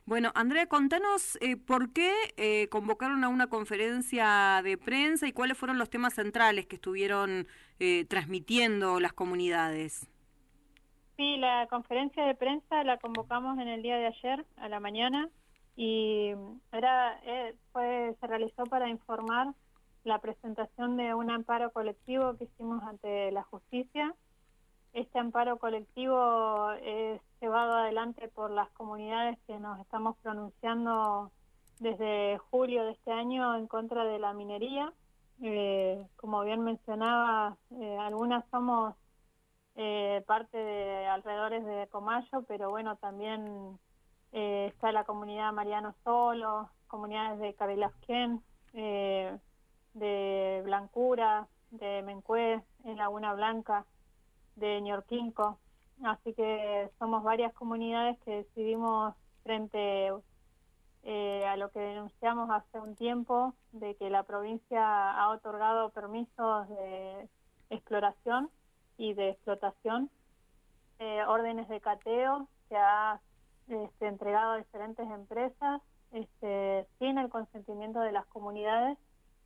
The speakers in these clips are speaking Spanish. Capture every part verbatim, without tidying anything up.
Bueno, Andrea, contanos eh, por qué eh, convocaron a una conferencia de prensa y cuáles fueron los temas centrales que estuvieron eh, transmitiendo las comunidades. Sí, la conferencia de prensa la convocamos en el día de ayer a la mañana y era eh, fue se realizó para informar la presentación de un amparo colectivo que hicimos ante la justicia. Este amparo colectivo es llevado adelante por las comunidades que nos estamos pronunciando desde julio de este año en contra de la minería. Eh, como bien mencionaba, eh, algunas somos eh, parte de alrededores de Comayo, pero bueno, también eh, está la comunidad Mariano Solo, comunidades de Carilafquén, eh, de Blancura, de Mencué, en Laguna Blanca, de Ñorquinco. Así que somos varias comunidades que decidimos frente eh, a lo que denunciamos hace un tiempo, de que la provincia ha otorgado permisos de exploración y de explotación, eh, órdenes de cateo que ha este, entregado a diferentes empresas este, sin el consentimiento de las comunidades,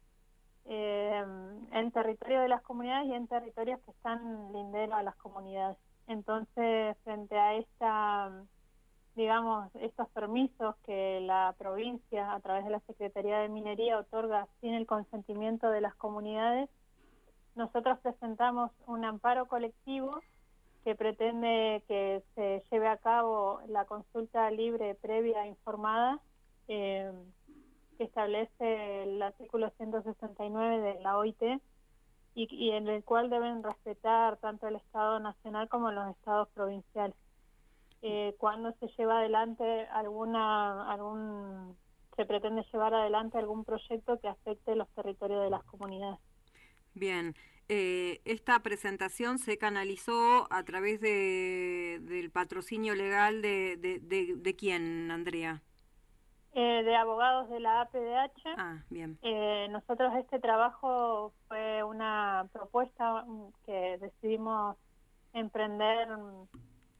eh, en territorio de las comunidades y en territorios que están linderos a las comunidades. Entonces, frente a esta, digamos, estos permisos que la provincia, a través de la Secretaría de Minería, otorga sin el consentimiento de las comunidades, nosotros presentamos un amparo colectivo que pretende que se lleve a cabo la consulta libre, previa e informada, eh, que establece el artículo ciento sesenta y nueve de la O I T y, y en el cual deben respetar tanto el Estado nacional como los estados provinciales. Eh, cuando se lleva adelante alguna, algún, se pretende llevar adelante algún proyecto que afecte los territorios de las comunidades. Bien, eh, esta presentación se canalizó a través de, del patrocinio legal de, de, de, de quién, Andrea. Eh, de abogados de la A P D H. Ah, bien. Eh, nosotros este trabajo fue una propuesta mm, que decidimos emprender mm,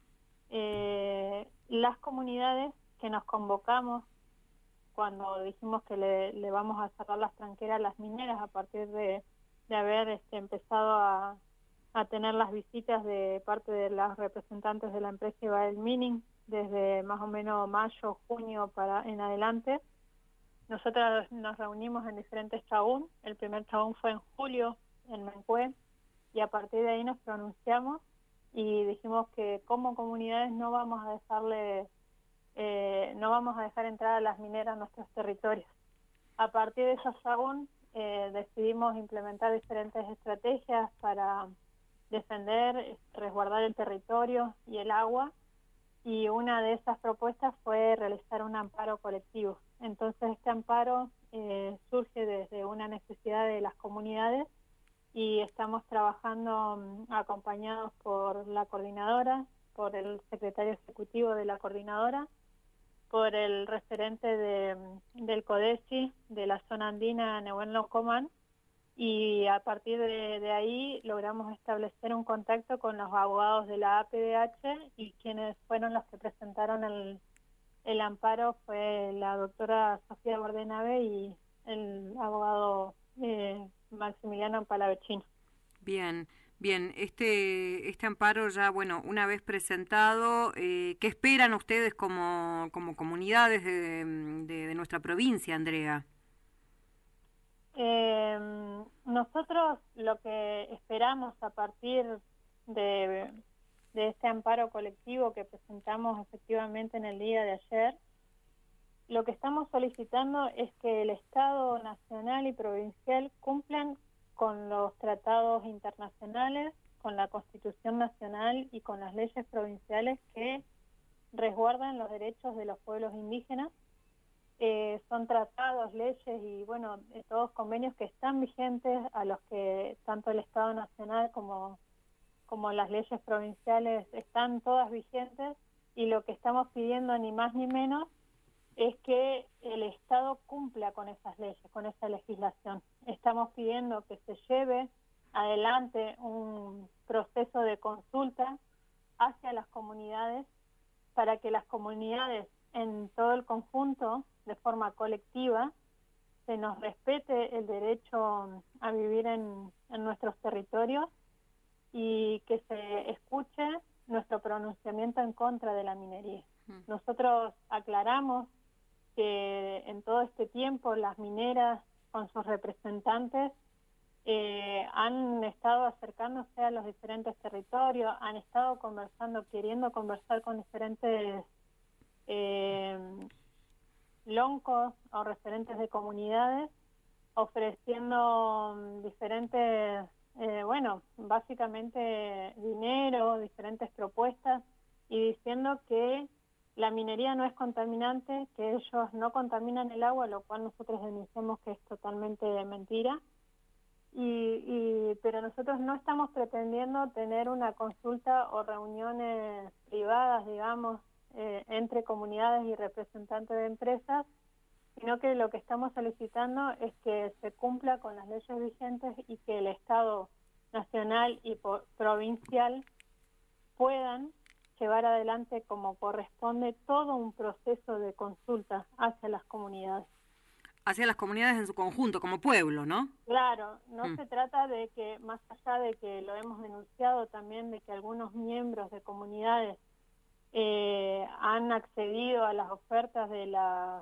eh, las comunidades que nos convocamos cuando dijimos que le, le vamos a cerrar las tranqueras a las mineras a partir de, de haber este, empezado a, a tener las visitas de parte de las representantes de la empresa Ibael Mining desde más o menos mayo, junio para en adelante. Nosotros nos reunimos en diferentes chabún. El primer chabún fue en julio en Mencué y a partir de ahí nos pronunciamos y dijimos que como comunidades no vamos a dejarle, eh, no vamos a dejar entrar a las mineras a nuestros territorios. A partir de esos chabún eh, decidimos implementar diferentes estrategias para defender, resguardar el territorio y el agua, y una de esas propuestas fue realizar un amparo colectivo. Entonces este amparo eh, surge desde una necesidad de las comunidades y estamos trabajando um, acompañados por la coordinadora, por el secretario ejecutivo de la coordinadora, por el referente de, del CODESI de la zona andina Nehuen Locomán, y a partir de, de ahí logramos establecer un contacto con los abogados de la A P D H y quienes fueron los que presentaron el, el amparo fue la doctora Sofía Bordenave y el abogado eh, Maximiliano Palavecino. Bien, bien. Este, este amparo ya, bueno, una vez presentado, eh, ¿qué esperan ustedes como, como comunidades de, de, de nuestra provincia, Andrea? Eh, nosotros lo que esperamos a partir de, de este amparo colectivo que presentamos efectivamente en el día de ayer, lo que estamos solicitando es que el Estado nacional y provincial cumplan con los tratados internacionales, con la Constitución nacional y con las leyes provinciales que resguardan los derechos de los pueblos indígenas. Eh, son tratados, leyes y bueno, eh, todos convenios que están vigentes, a los que tanto el Estado nacional como, como las leyes provinciales están todas vigentes, y lo que estamos pidiendo ni más ni menos es que el Estado cumpla con esas leyes, con esa legislación. Estamos pidiendo que se lleve adelante un proceso de consulta hacia las comunidades para que las comunidades en todo el conjunto, de forma colectiva, se nos respete el derecho a vivir en, en nuestros territorios y que se escuche nuestro pronunciamiento en contra de la minería. Mm. Nosotros aclaramos que en todo este tiempo las mineras con sus representantes eh, han estado acercándose a los diferentes territorios, han estado conversando, queriendo conversar con diferentes eh, loncos o referentes de comunidades, ofreciendo diferentes, eh, bueno, básicamente dinero, diferentes propuestas y diciendo que la minería no es contaminante, que ellos no contaminan el agua, lo cual nosotros denunciamos que es totalmente mentira. Y, y, pero nosotros no estamos pretendiendo tener una consulta o reuniones privadas, digamos, eh, entre comunidades y representantes de empresas, sino que lo que estamos solicitando es que se cumpla con las leyes vigentes y que el Estado nacional y provincial puedan llevar adelante como corresponde todo un proceso de consulta hacia las comunidades. Hacia las comunidades en su conjunto, como pueblo, ¿no? Claro, no mm. se trata de que, más allá de que lo hemos denunciado también, de que algunos miembros de comunidades eh, han accedido a las ofertas de las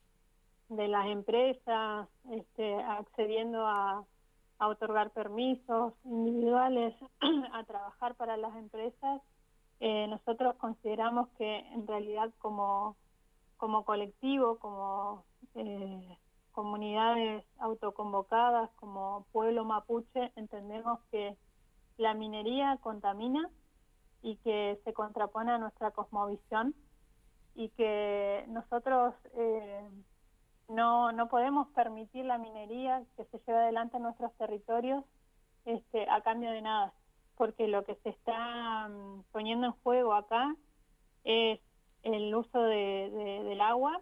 de las empresas, este, accediendo a, a otorgar permisos individuales a trabajar para las empresas, eh, nosotros consideramos que en realidad como, como colectivo, como eh, comunidades autoconvocadas, como pueblo mapuche, entendemos que la minería contamina y que se contrapone a nuestra cosmovisión y que nosotros eh, no, no podemos permitir la minería que se lleve adelante en nuestros territorios este, a cambio de nada, porque lo que se está um, poniendo en juego acá es el uso de, de, del agua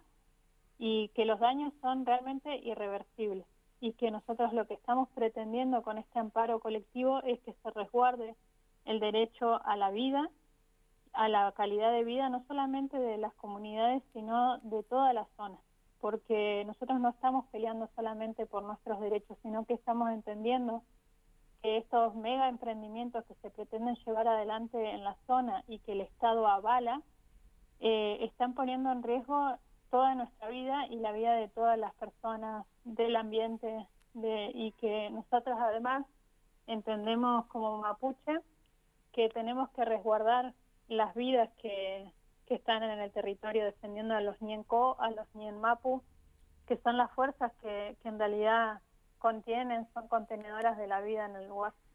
y que los daños son realmente irreversibles y que nosotros lo que estamos pretendiendo con este amparo colectivo es que se resguarde el derecho a la vida, a la calidad de vida, no solamente de las comunidades, sino de toda la zona, porque nosotros no estamos peleando solamente por nuestros derechos, sino que estamos entendiendo que estos mega emprendimientos que se pretenden llevar adelante en la zona y que el Estado avala, eh, están poniendo en riesgo toda nuestra vida y la vida de todas las personas del ambiente, de, y que nosotros además entendemos como mapuche que tenemos que resguardar las vidas que, que están en el territorio defendiendo a los Ñenco, a los Ñen Mapu, que son las fuerzas que, que en realidad contienen, son contenedoras de la vida en el lugar.